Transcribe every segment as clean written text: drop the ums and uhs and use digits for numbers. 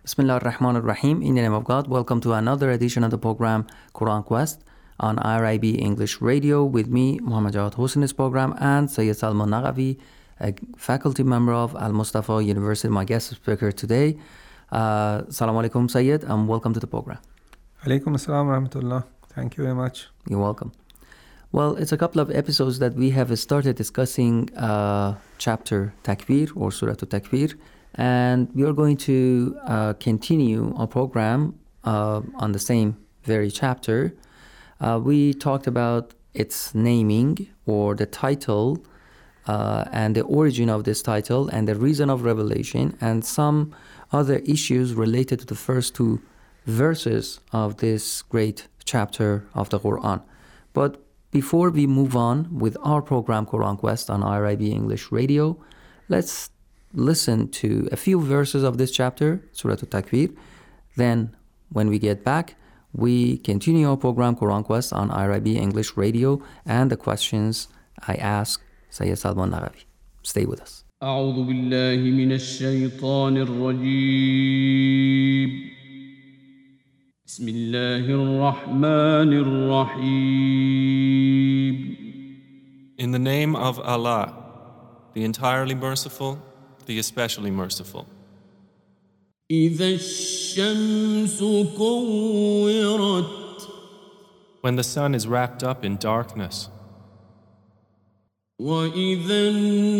Bismillah ar-Rahman ar-Rahim. In the name of God, welcome to another edition of the program Quran Quest on IRIB English Radio with me, Muhammad Jawad Hossain's program, and Sayyid Salman Naqvi, a faculty member of Al-Mustafa University, my guest speaker today. Assalamu alaikum, Sayyid, and welcome to the program. Alaikum assalam wa rahmatullah. Thank you very much. You're welcome. Well, it's a couple of episodes that we have started discussing chapter Takbir or Surah Takbir, and we are going to continue our program on the same very chapter. We talked about its naming or the title and the origin of this title and the reason of revelation and some other issues related to the first two verses of this great chapter of the Quran. But before we move on with our program Quran Quest on IRIB English Radio, let's listen to a few verses of this chapter, Surah Takbir. Then, when we get back, we continue our program Quran Quest on IRIB English Radio and the questions I ask Sayyid Salman Naqvi. Stay with us. أعوذ بالله من الشيطان الرجيم بسم الله الرحمن الرحيم. In the name of Allah, the entirely merciful, the especially merciful. إذا الشمس كورت When the sun is wrapped up in darkness, وإذا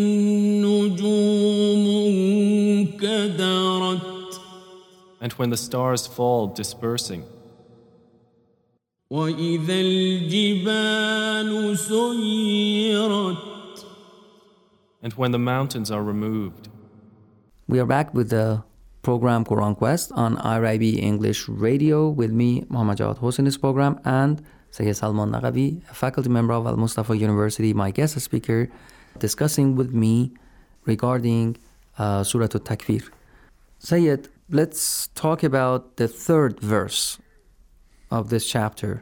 النجوم انكدرت and when the stars fall dispersing, وإذا الجبال سيرت and when the mountains are removed. We are back with the program Quran Quest on IRIB English Radio with me, Muhammad Jawad Hossain's program, and Sayyid Salman Naqvi, a faculty member of Al-Mustafa University, my guest speaker, discussing with me regarding Surah Takbir. Sayyid, let's talk about the third verse of this chapter.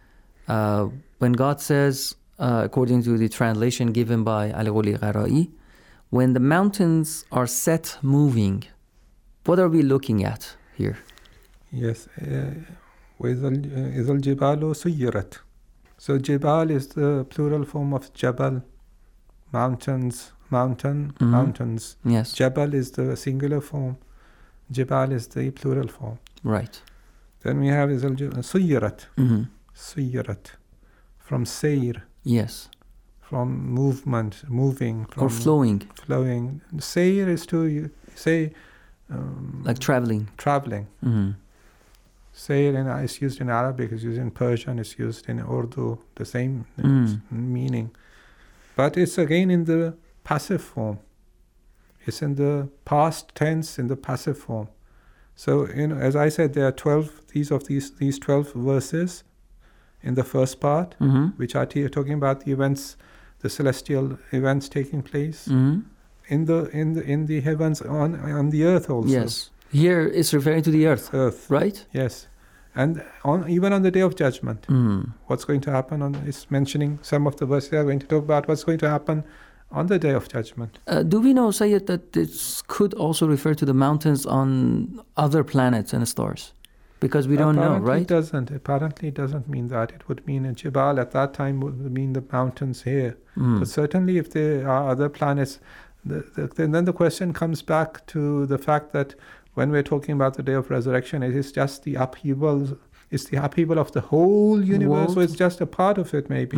When God says, according to the translation given by Ali Ghuli Gharai, when the mountains are set moving, what are we looking at here? Yes. وَإِذَا الْجِبَالُ سُيِّرَتْ. So Jibal is the plural form of Jabal, mountains, mountains. Yes. Jabal is the singular form. Jibal is the plural form. Right. Then we have Suyirat. Mm-hmm. Suyirat. From Sayr. Yes. From movement, moving. From Or flowing. Flowing. Sayr is to say... like traveling. Traveling. Mm-hmm. Sayr is used in Arabic, it's used in Persian, it's used in Urdu, the same meaning. But it's again in the passive form. It's in the past tense in the passive form. So, as I said, there are 12, these 12 verses in the first part, which are talking about the events, the celestial events taking place in the heavens, on the earth also. Yes. Here it's referring to the earth, right? Yes. And even on the Day of Judgment, what's going to happen it's mentioning some of the verses are going to talk about what's going to happen on the Day of Judgment. Do we know, Sayyid, that this could also refer to the mountains on other planets and stars? Because we don't know, right? Apparently it doesn't mean that. It would mean Jibal at that time would mean the mountains here. But certainly if there are other planets, then the question comes back to the fact that when we're talking about the day of resurrection, it is just the upheaval. It's the upheaval of the whole universe, so it's just a part of it, maybe.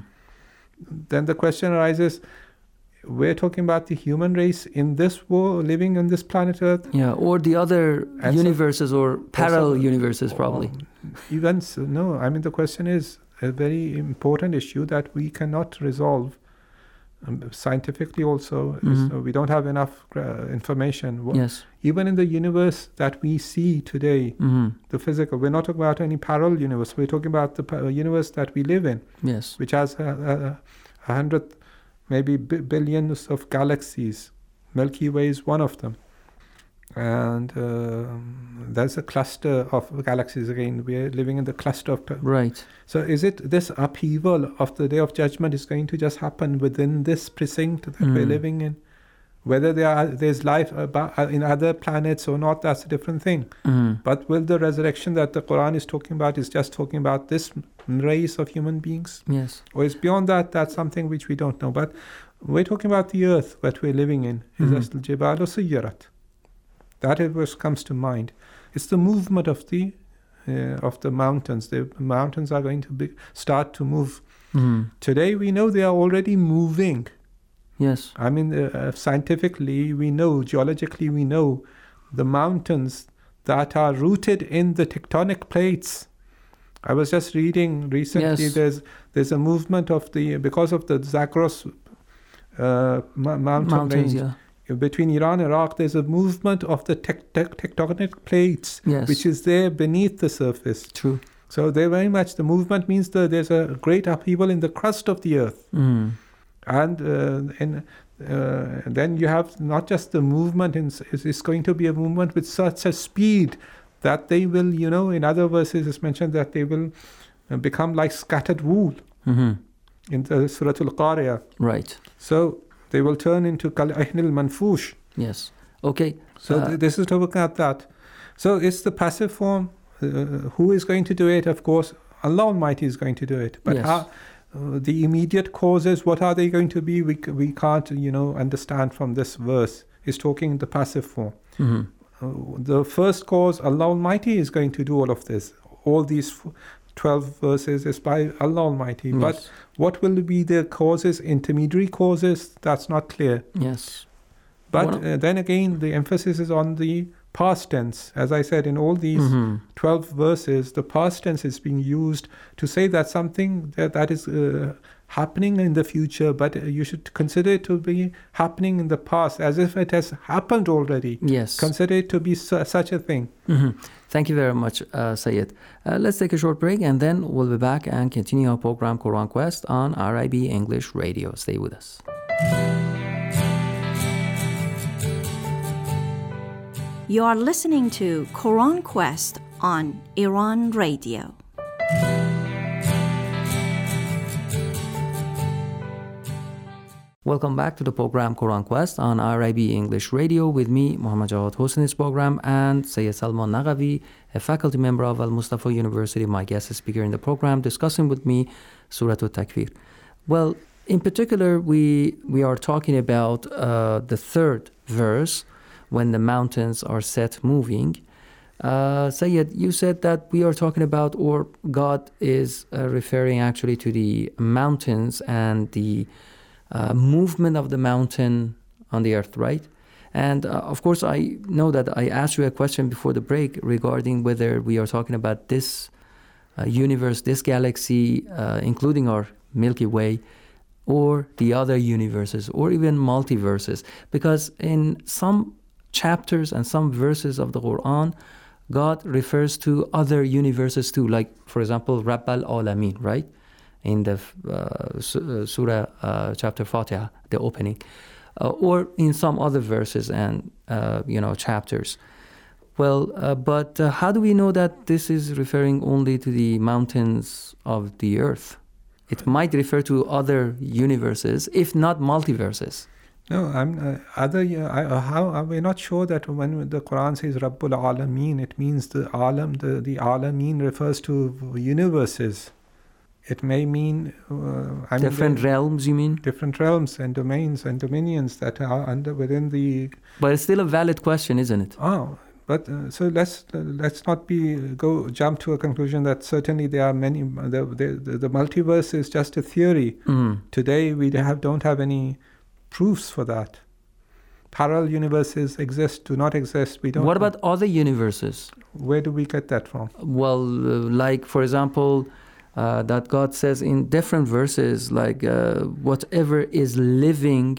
Then the question arises, we're talking about the human race in this world, living on this planet Earth? Yeah, or the other universes or parallel universes, probably. Events, no. I mean, the question is a very important issue that we cannot resolve. Scientifically also, we don't have enough information. Yes. Even in the universe that we see today, the physical, we're not talking about any parallel universe. We're talking about the universe that we live in, yes, which has 100, maybe billions of galaxies. Milky Way is one of them. And there's a cluster of galaxies again. We're living in the cluster of... Right. So is it this upheaval of the Day of Judgment is going to just happen within this precinct that we're living in? Whether there's life in other planets or not, that's a different thing. But will the resurrection that the Quran is talking about is just talking about this race of human beings? Yes. Or is beyond that, that's something which we don't know. But we're talking about the earth that we're living in. Al-Jibalu Sayyarat. That is what comes to mind. It's the movement of the mountains. The mountains are going to start to move. Today we know they are already moving. Yes. I mean, scientifically we know, geologically we know, the mountains that are rooted in the tectonic plates. I was just reading recently. Yes. There's a movement because of the Zagros mountain range. Yeah. Between Iran and Iraq, there's a movement of the tectonic plates, Yes. which is there beneath the surface. True. So they very much, the movement means that there's a great upheaval in the crust of the earth. And then you have not just the movement, it's going to be a movement with such a speed that they will, in other verses it's mentioned that they will become like scattered wool in the Surah Al-Qari'ah. Right. So they will turn into Kal-Ahin al-Manfush. Yes. Okay. So this is looking at that. So it's the passive form. Who is going to do it? Of course, Allah Almighty is going to do it. But Yes. how, the immediate causes, what are they going to be? We can't, understand from this verse. It's talking in the passive form. The first cause, Allah Almighty is going to do all of this. All these 12 verses is by Allah Almighty. Yes. But what will be the causes, intermediary causes? That's not clear. Yes. But then again, the emphasis is on the past tense. As I said, in all these 12 verses, the past tense is being used to say that something that is happening in the future, but you should consider it to be happening in the past, as if it has happened already. Yes. Consider it to be such a thing. Thank you very much, Syed. Let's take a short break and then we'll be back and continue our program Quran Quest on RIB English Radio. Stay with us. You are listening to Quran Quest on Iran Radio. Welcome back to the program Quran Quest on RIB English Radio with me, Muhammad Jawad Hosseini's program, and Sayyid Salman Naqvi, a faculty member of Al-Mustafa University, my guest speaker in the program, discussing with me Surah At-Takwir. Well, in particular, we are talking about the third verse, when the mountains are set moving. Sayyid, you said that we are talking about, or God is referring actually to the mountains and the movement of the mountain on the earth, right? And of course, I know that I asked you a question before the break regarding whether we are talking about this universe, this galaxy, including our Milky Way, or the other universes, or even multiverses. Because in some chapters and some verses of the Quran, God refers to other universes too, like, for example, Rabb al-Alamin, right? In the Surah chapter Fatiha, the opening, or in some other verses and chapters. Well, but how do we know that this is referring only to the mountains of the earth? It might refer to other universes, if not multiverses. No, we're not sure that when the Quran says Rabbul Alameen, it means the Alameen refers to universes. It may mean different realms, you mean? Different realms and domains and dominions that are within the. But it's still a valid question, isn't it? Oh, but so let's not jump to a conclusion that certainly there are many. The multiverse is just a theory. Today we don't have any proofs for that. Parallel universes exist, do not exist. We don't. What about other universes? Where do we get that from? Well, like for example. That God says in different verses, like whatever is living,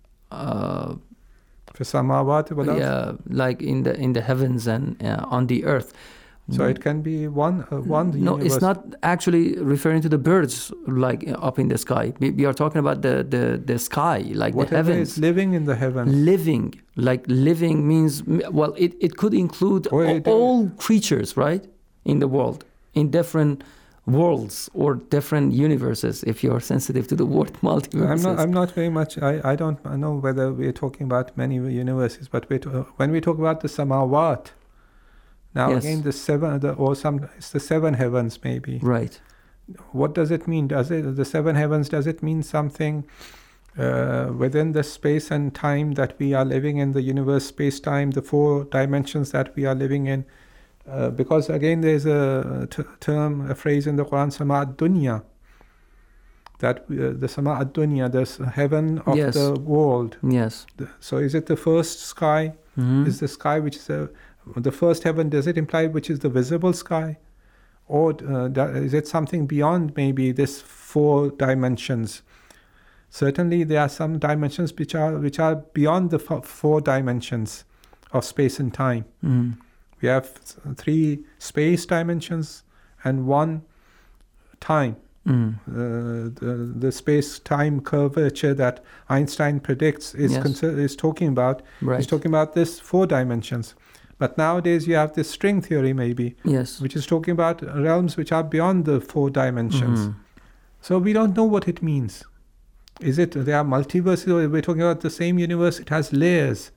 like in the heavens and on the earth. So it can be one No, universe. it's not actually referring to the birds, like up in the sky. We are talking about the sky, like whatever the heavens. is living in the heavens. Living means, well, it could include all creatures, right, in the world, in different worlds or different universes, if you're sensitive to the word multiverses. I'm not very much. I don't know whether we're talking about many universes, but when we talk about the samawat, now Yes. again it's the seven heavens maybe. Right. What does it mean? The seven heavens? Does it mean something within the space and time that we are living in, the universe, space, time, the four dimensions that we are living in? Because again, there's a phrase in the Quran, Sama ad-dunya, that the Sama ad-dunya, the heaven of Yes. the world. Yes. So is it the first sky? Mhm. Is the sky which is the first heaven, does it imply which is the visible sky? Or is it something beyond maybe this four dimensions? Certainly there are some dimensions which are beyond the four dimensions of space and time. Mhm. We have three space dimensions and one time. Mhm. The space-time curvature that Einstein predicts Yes. is talking about. Right. He's talking about this four dimensions. But nowadays you have this string theory maybe, Yes. which is talking about realms which are beyond the four dimensions. Mhm. So we don't know what it means. Is it there are multiverses, or we're talking about the same universe? It has layers,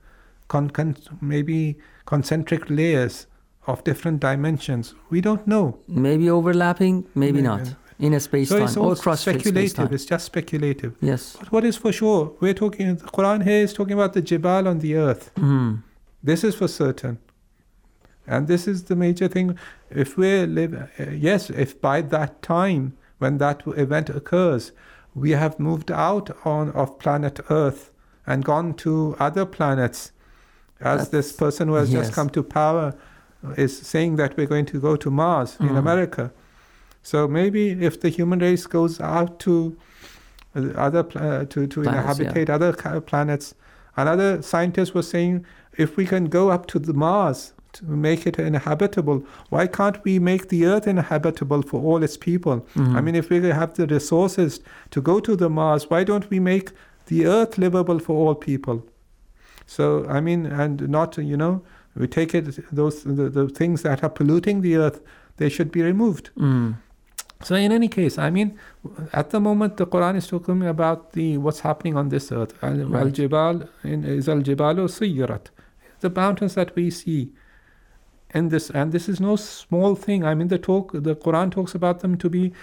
maybe concentric layers of different dimensions. We don't know. Maybe overlapping, maybe Maybe. not. In a So space-time it's or all cross-fit speculative. space-time. It's just speculative. Yes. But what is for sure? The Quran here is talking about the Jibal on the earth. Mhm. This is for certain. And this is the major thing. If if by that time, when that event occurs, we have moved out of planet Earth and gone to other planets, as this person who has just yes. come to power is saying that we're going to go to Mars in America. So maybe if the human race goes out to other to inhabitate other planets, another scientist was saying, if we can go up to the Mars to make it inhabitable, why can't we make the Earth inhabitable for all its people? I mean, if we have the resources to go to the Mars, why don't we make the Earth livable for all people? So I mean, and not we take it the things that are polluting the Earth, they should be removed. So in any case, I mean, at the moment the Quran is talking about what's happening on this earth. Al-Jibal is Al-Jibalu Sayyirat, the mountains that we see. And this is no small thing. I mean, the Quran talks about them to be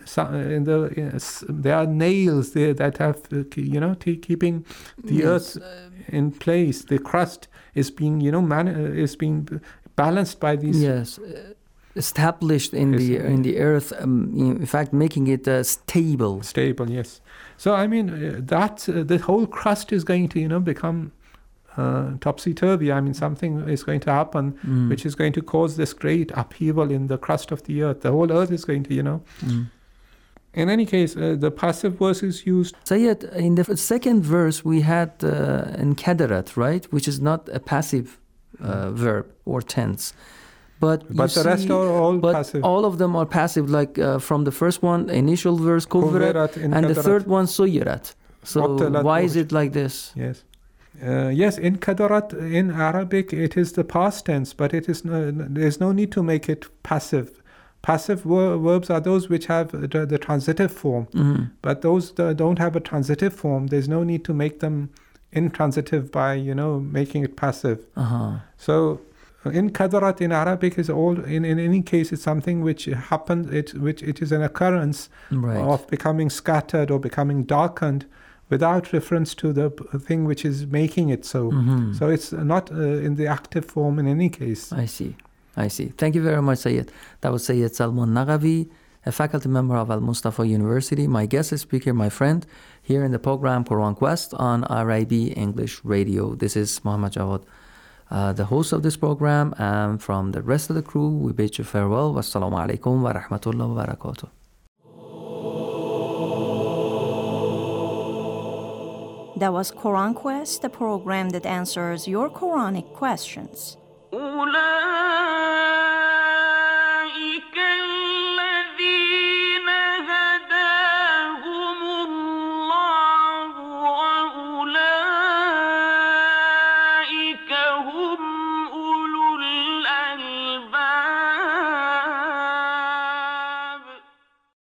there are nails there that have keeping the earth in place. The crust is being is being balanced by these. Yes. Established in the earth, in fact, making it stable. Stable, yes. So I mean, the whole crust is going to become topsy-turvy. I mean, something is going to happen which is going to cause this great upheaval in the crust of the earth. The whole earth is going to, In any case, the passive verse is used. Sayyid, in the second verse, we had inkadarat, right? Which is not a passive verb or tense. But the rest are all passive. All of them are passive, like from the first one, initial verse, kuvirat, and the third one, suyirat. So why is it like this? Yes. Yes, in kadarat, in Arabic, it is the past tense, but there's no need to make it passive. Passive verbs are those which have the transitive form. But those that don't have a transitive form, there's no need to make them intransitive by, making it passive. So in kadarat in Arabic is in any case it's something which happens, it is an occurrence of becoming scattered or becoming darkened without reference to the thing which is making it so. So it's not in the active form in any case. I see. Thank you very much, Sayyid. That was Sayyid Salman Naghavi, a faculty member of Al-Mustafa University, my guest speaker, my friend, here in the program Quran Quest on RIB English Radio. This is Muhammad Jawad, the host of this program, and from the rest of the crew, we bid you farewell. Wassalamu alaikum wa rahmatullahi wa barakatuh. That was Quran Quest, the program that answers your Quranic questions.